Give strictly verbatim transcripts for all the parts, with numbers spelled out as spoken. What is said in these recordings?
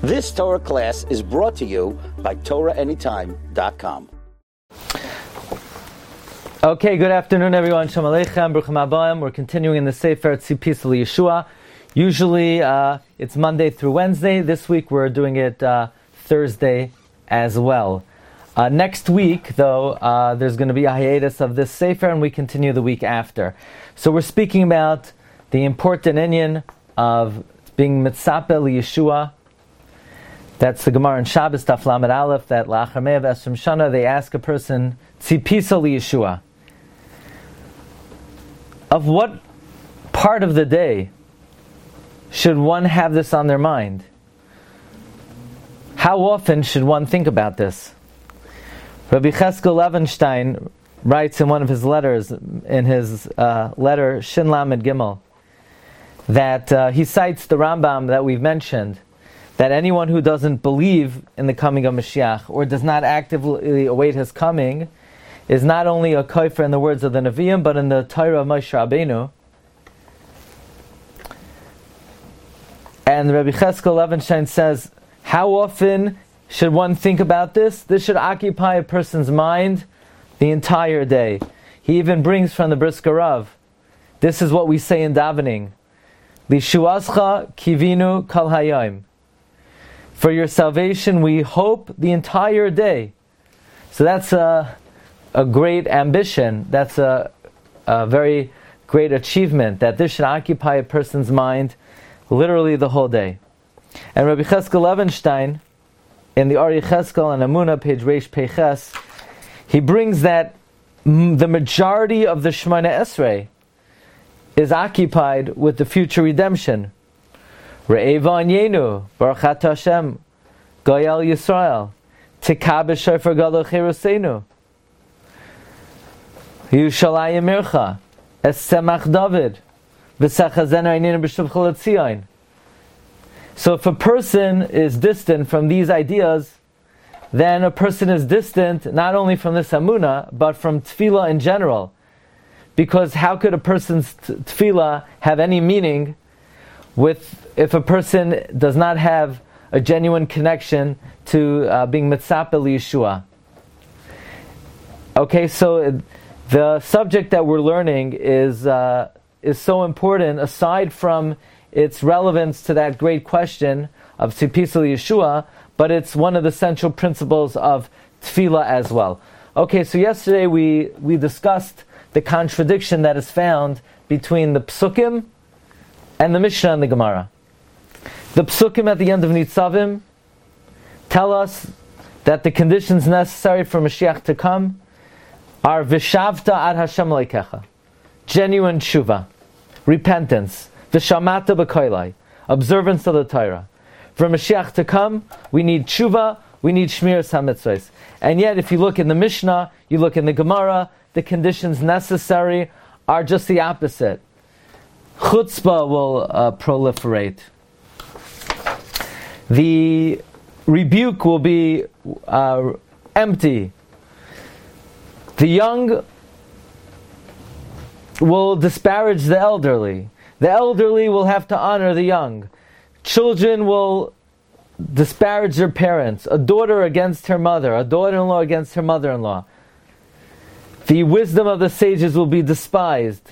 This Torah class is brought to you by Torah Anytime dot com. Okay, good afternoon, everyone. Shalom Aleichem, Bruchim Habayim. We're continuing in the Sefer Tzipis L'Yeshua. Usually, uh, it's Monday through Wednesday. This week, we're doing it uh, Thursday as well. Uh, next week, though, uh, there's going to be a hiatus of this Sefer, and we continue the week after. So we're speaking about the important inyan of being Mitzapeh L'Yeshua. That's the Gemara in Shabbos, Daf Lamed Aleph, that La'achar Mea V'Esrim Shana, they ask a person, Tzipisa L'Yeshua. Of what part of the day should one have this on their mind? How often should one think about this? Rabbi Cheskel Levenstein writes in one of his letters, in his uh, letter Shin Lamed Gimel, that uh, he cites the Rambam that we've mentioned, that anyone who doesn't believe in the coming of Mashiach or does not actively await his coming is not only a kofer in the words of the Nevi'im, but in the Torah of Moshe Rabbeinu. And Rabbi Cheskel Levenstein says, how often should one think about this? This should occupy a person's mind the entire day. He even brings from the Brisker Rav. This is what we say in davening. Lishuascha kivinu kol hayom. For your salvation we hope the entire day. So that's a, a great ambition. That's a, a very great achievement, that this should occupy a person's mind literally the whole day. And Rabbi Cheskel Levenstein, in the Ari Cheskel and Amunah, page Reish Peiches, he brings that m- the majority of the Shemona Esrei is occupied with the future redemption. Re'eva Anyenu, Baruch Atah Hashem, Goyal Yisrael, Tikah b'Shofar Gadol Cheruseinu, Yerushalayim Mircha, Es Semach David, V'Sachazenu Einenu B'Shuv Chalatzion. So if a person is distant from these ideas, then a person is distant not only from this Amunah, but from Tefillah in general. Because how could a person's t- Tefillah have any meaning with if a person does not have a genuine connection to uh, being Mitzapeh L'Yeshua? Okay, so the subject that we're learning is uh, is so important, aside from its relevance to that great question of Tzipisa L'Yeshua, but it's one of the central principles of Tefillah as well. Okay, so yesterday we, we discussed the contradiction that is found between the Psukim and the Mishnah and the Gemara. The Psukim at the end of Nitzavim tell us that the conditions necessary for Mashiach to come are Vishavta ad Hashem Elokecha, genuine tshuva, repentance, Vishamata b'koilai, observance of the Torah. For Mashiach to come, we need tshuva, we need shmiras hamitzvos. And yet, if you look in the Mishnah, you look in the Gemara, the conditions necessary are just the opposite. Chutzpah will uh, proliferate. The rebuke will be uh, empty. The young will disparage the elderly. The elderly will have to honor the young. Children will disparage their parents. A daughter against her mother. A daughter-in-law against her mother-in-law. The wisdom of the sages will be despised.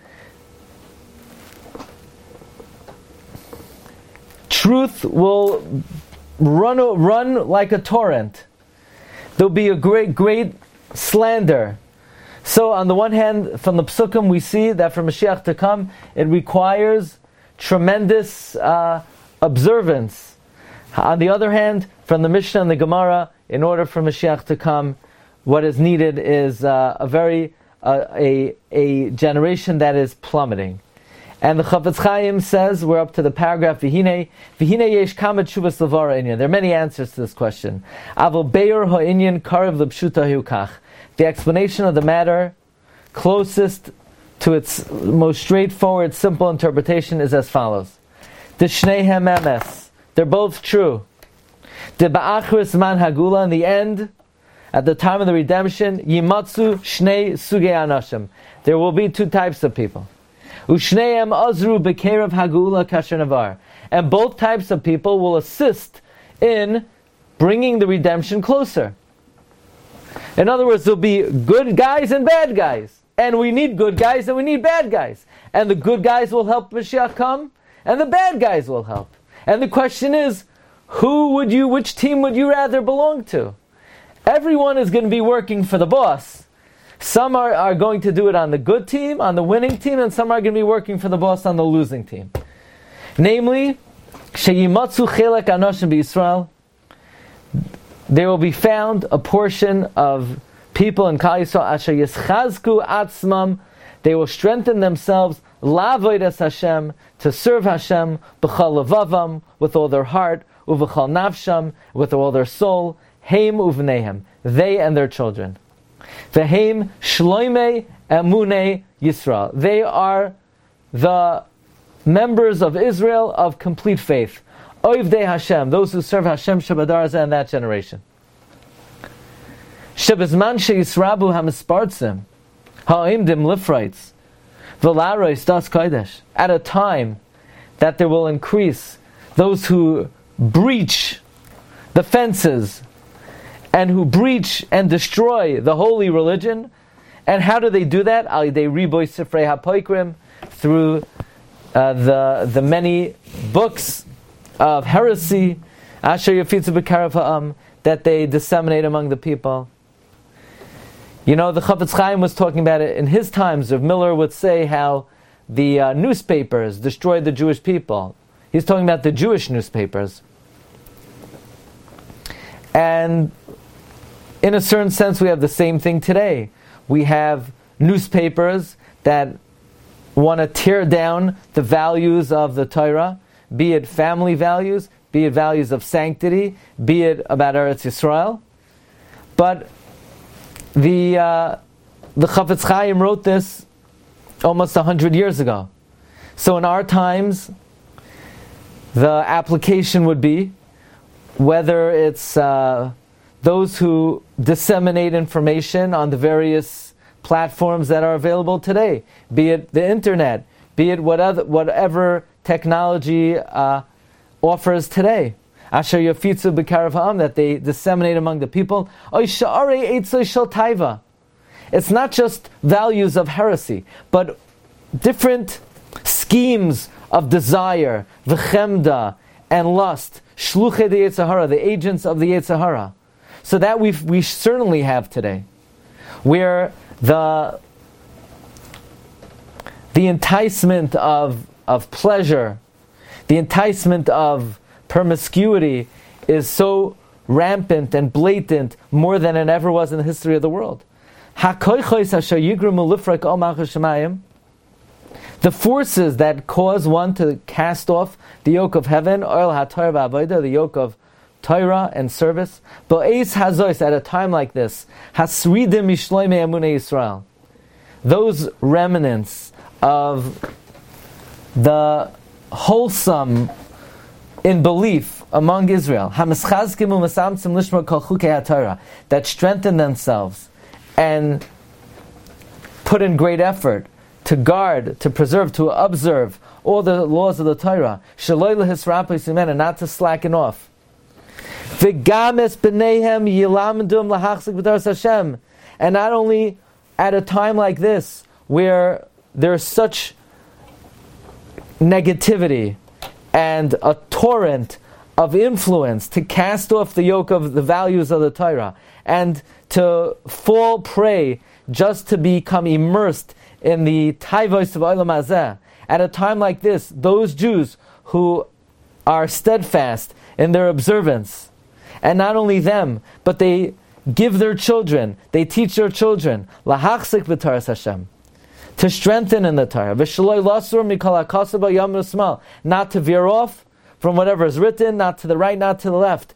Truth will run, run like a torrent. There'll be a great, great slander. So on the one hand, from the Psukim we see that for Mashiach to come, it requires tremendous uh, observance. On the other hand, from the Mishnah and the Gemara, in order for Mashiach to come, what is needed is uh, a very uh, a a generation that is plummeting. And the Chafetz Chaim says, we're up to the paragraph, V'hinei, V'hinei yesh kama tshuvas levara inyan. There are many answers to this question. Avol beir ha'inyan karev l'pshuta hukach. The explanation of the matter, closest to its most straightforward, simple interpretation, is as follows. The shneihem emes. They're both true. The ba'achris man hagula, in the end, at the time of the redemption, yimatzu shnei sugei anashim. There will be two types of people. Ushneim azru b'kerev hagula kasher navar. And both types of people will assist in bringing the redemption closer. In other words, there'll be good guys and bad guys. And we need good guys and we need bad guys. And the good guys will help Mashiach come, and the bad guys will help. And the question is, who would you, which team would you rather belong to? Everyone is going to be working for the boss. Some are, are going to do it on the good team, on the winning team, and some are going to be working for the boss on the losing team. Namely, sheyimatzu chelek anoshim b'Yisrael, there will be found a portion of people in Kal Yisrael asher yischazku atzmam, they will strengthen themselves la'avodas Hashem, to serve Hashem b'chal levavam, with all their heart, uv'chal nafsham, with all their soul, heim uvneihem, they and their children. V'heim shloimei emunei Yisrael, they are the members of Israel of complete faith. Oivdei Hashem, those who serve Hashem Shabbadarza in that generation. Shebizman she'yisrabu hamispartzim, ha'imdim lifrites, v'larois das kodesh, at a time that there will increase those who breach the fences and who breach and destroy the holy religion. And how do they do that? Al yidei riboy sifrei hapoikrim, through uh, the the many books of heresy, asher yafitzu b'karav ha'am, that they disseminate among the people. You know, the Chafetz Chaim was talking about it in his times. Rav Miller would say how the uh, newspapers destroyed the Jewish people. He's talking about the Jewish newspapers. And in a certain sense, we have the same thing today. We have newspapers that want to tear down the values of the Torah, be it family values, be it values of sanctity, be it about Eretz Yisrael. But the uh, the Chafetz Chaim wrote this almost a hundred years ago. So in our times, the application would be whether it's uh, those who disseminate information on the various platforms that are available today, be it the internet, be it whatever, whatever technology uh, offers today. Asher yafitzu b'karav ha'am, that they disseminate among the people. It's not just values of heresy, but different schemes of desire, v'chemda, and lust, shluchei the Yetzer Hara, the agents of the Yetzer Hara. So that we we certainly have today, where the the enticement of of pleasure, the enticement of promiscuity is so rampant and blatant, more than it ever was in the history of the world. The forces that cause one to cast off the yoke of heaven, the yoke of Torah and service, at a time like this, those remnants of the wholesome in belief among Israel, that strengthen themselves and put in great effort to guard, to preserve, to observe all the laws of the Torah, and not to slacken off. And not only at a time like this, where there's such negativity and a torrent of influence to cast off the yoke of the values of the Torah and to fall prey just to become immersed in the taivos of Olam Hazeh. At a time like this, those Jews who are steadfast in their observance, and not only them, but they give their children, they teach their children, lahachzik b'taras Hashem, to strengthen in the Torah, not to veer off from whatever is written, not to the right, not to the left.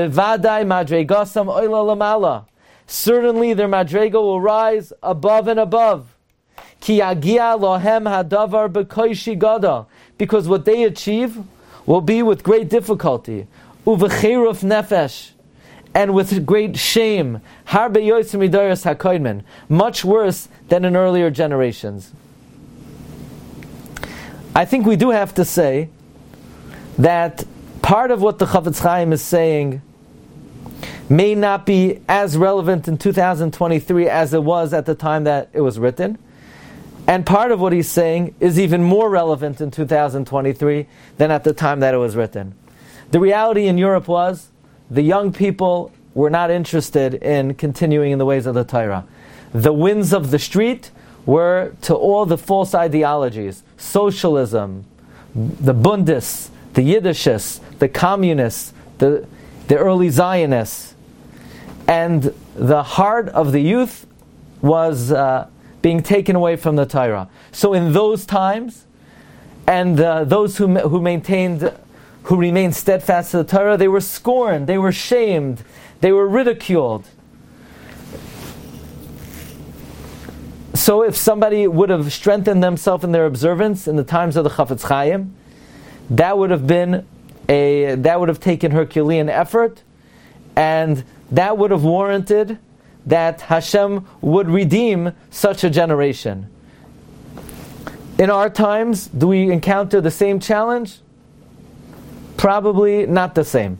Certainly their madrega will rise above and above. Because what they achieve will be with great difficulty, uvechiruf nefesh, and with great shame, much worse than in earlier generations. I think we do have to say that part of what the Chafetz Chaim is saying may not be as relevant in two thousand twenty-three as it was at the time that it was written. And part of what he's saying is even more relevant in two thousand twenty-three than at the time that it was written. The reality in Europe was the young people were not interested in continuing in the ways of the Torah. The winds of the street were to all the false ideologies, socialism, the Bundists, the Yiddishists, the communists, the, the early Zionists. And the heart of the youth was uh, being taken away from the Torah. So in those times, and uh, those who who maintained, who remained steadfast to the Torah, they were scorned, they were shamed, they were ridiculed. So if somebody would have strengthened themselves in their observance in the times of the Chafetz Chaim, that would have been a that would have taken Herculean effort, and that would have warranted that Hashem would redeem such a generation. In our times, do we encounter the same challenge? Probably not the same.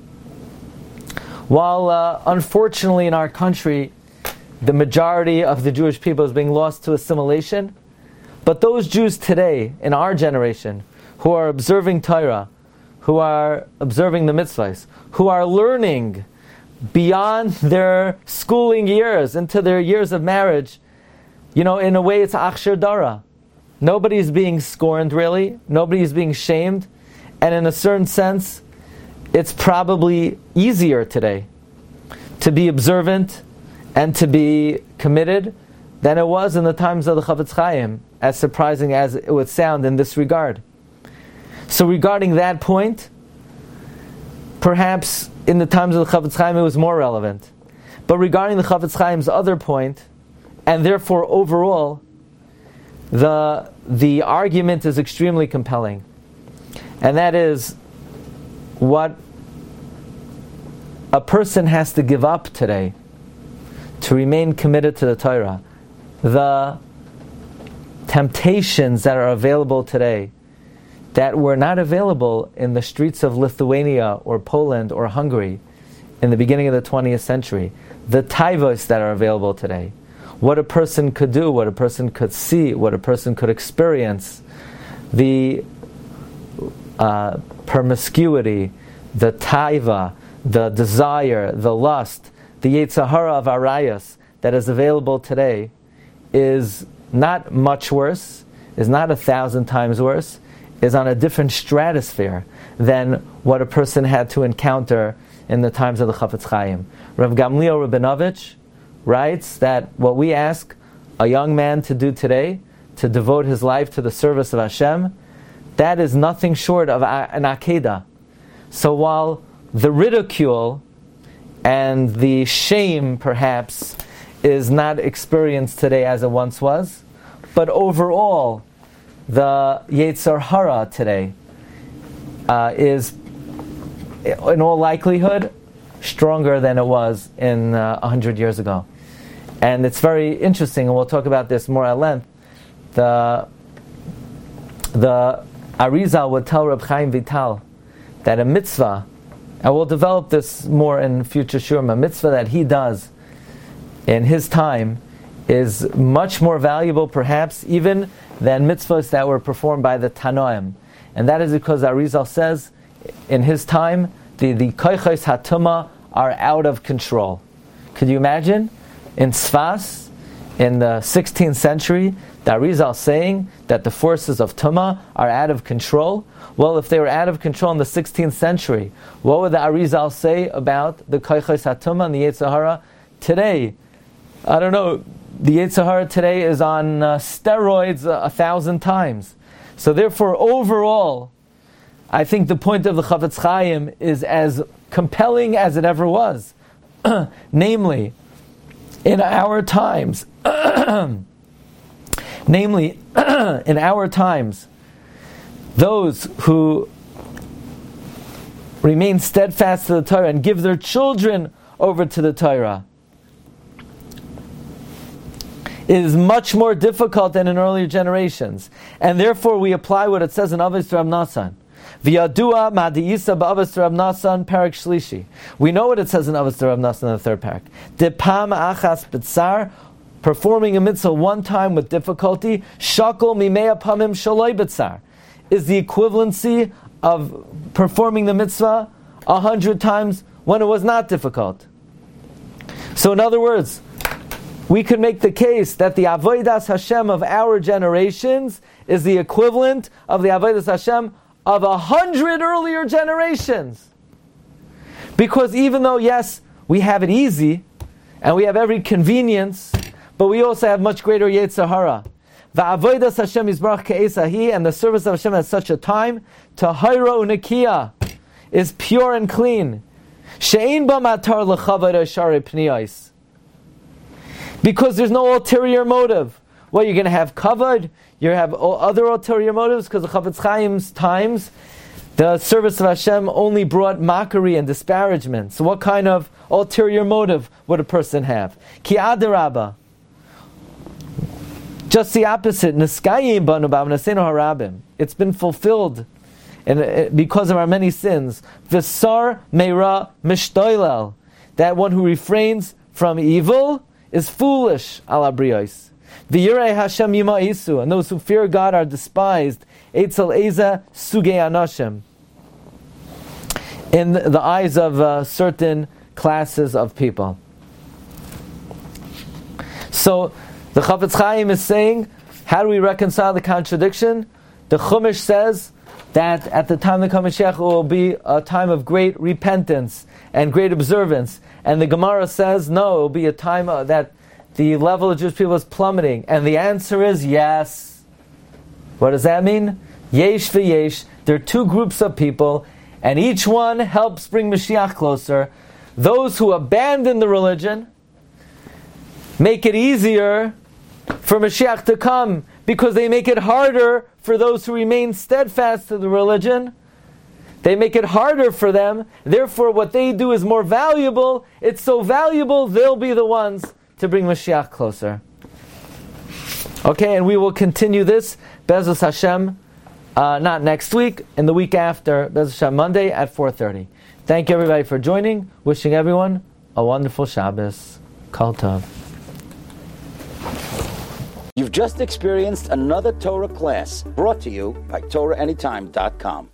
While uh, unfortunately in our country, the majority of the Jewish people is being lost to assimilation, but those Jews today, in our generation, who are observing Torah, who are observing the mitzvahs, who are learning beyond their schooling years, into their years of marriage, you know, in a way it's Achshir Dara. Nobody's being scorned really, nobody's being shamed, and in a certain sense, it's probably easier today to be observant and to be committed than it was in the times of the Chafetz Chaim, as surprising as it would sound in this regard. So regarding that point, perhaps in the times of the Chafetz Chaim it was more relevant. But regarding the Chafetz Chaim's other point, and therefore overall, the the argument is extremely compelling. And that is what a person has to give up today to remain committed to the Torah. The temptations that are available today that were not available in the streets of Lithuania or Poland or Hungary in the beginning of the twentieth century. The taivos that are available today. What a person could do, what a person could see, what a person could experience. The uh, promiscuity, the taiva, the desire, the lust, the Yetzer Hara of Arayas that is available today is not much worse, is not a thousand times worse, is on a different stratosphere than what a person had to encounter in the times of the Chafetz Chaim. Rav Gamliel Rabinovich writes that what we ask a young man to do today, to devote his life to the service of Hashem, that is nothing short of an Akedah. So while the ridicule and the shame, perhaps, is not experienced today as it once was, but overall, the Yetzer Hara today uh, is, in all likelihood, stronger than it was in uh, one hundred years ago. And it's very interesting, and we'll talk about this more at length. The the Arizal would tell Reb Chaim Vital that a mitzvah, and we'll develop this more in future shurim, a mitzvah that he does in his time is much more valuable, perhaps, even than mitzvahs that were performed by the Tanoim. And that is because Arizal says, in his time, the, the koichos hatuma are out of control. Could you imagine? In Sfas, in the sixteenth century, the Arizal saying that the forces of Tumah are out of control. Well, if they were out of control in the sixteenth century, what would the Arizal say about the koichos hatuma and the Yetzer Hara today? I don't know. The Yetzer Hara today is on uh, steroids a, a thousand times. So therefore, overall, I think the point of the Chafetz Chaim is as compelling as it ever was. Namely, in our times, namely, in our times, those who remain steadfast to the Torah and give their children over to the Torah, it is much more difficult than in earlier generations. And therefore we apply what it says in Avos Rav Nasan. V'yadua ma'di'isa ba'avas Rav Nasan parak shlishi. We know what it says in Avos Rav Nasan in the third parak. Depam achas b'tzar, performing a mitzvah one time with difficulty, shakol mimea pamim shaloi b'tzar, is the equivalency of performing the mitzvah a hundred times when it was not difficult. So in other words, we could make the case that the Avodas Hashem of our generations is the equivalent of the Avodas Hashem of a hundred earlier generations. Because even though, yes, we have it easy, and we have every convenience, but we also have much greater Yetzer Hara. Va'avodas Hashem Yisbarach ke'esahi, and the service of Hashem at such a time, tahira u'nekiya, is pure and clean. She'ein ba matar l'chavod ha'shari pniyos. Because there's no ulterior motive. Well, you're going to have kavod, you have other ulterior motives, because the Chafetz Chaim's times, the service of Hashem only brought mockery and disparagement. So what kind of ulterior motive would a person have? Ki adarabba. Just the opposite. Niskayim banu b'avnasenu harabim. It's been fulfilled and because of our many sins. V'sar meira mishtoilel. That one who refrains from evil is foolish. Ala briyos. V'yirei Hashem yimaisu. And those who fear God are despised. Eitzel eza sugei anashim. In the eyes of uh, certain classes of people. So, the Chafetz Chaim is saying, how do we reconcile the contradiction? The Chumash says that at the time of the Mashiach it will be a time of great repentance and great observance. And the Gemara says, no, it will be a time uh, that the level of Jewish people is plummeting. And the answer is yes. What does that mean? Yesh v'yesh. There are two groups of people, and each one helps bring Mashiach closer. Those who abandon the religion make it easier for Mashiach to come, because they make it harder for those who remain steadfast to the religion. They make it harder for them. Therefore, what they do is more valuable. It's so valuable, they'll be the ones to bring Mashiach closer. Okay, and we will continue this, Be'ezus Hashem, uh, not next week, in the week after, Be'ezus Hashem, Monday at four thirty. Thank you everybody for joining. Wishing everyone a wonderful Shabbos. Kol Tov. You've just experienced another Torah class brought to you by Torah Anytime dot com.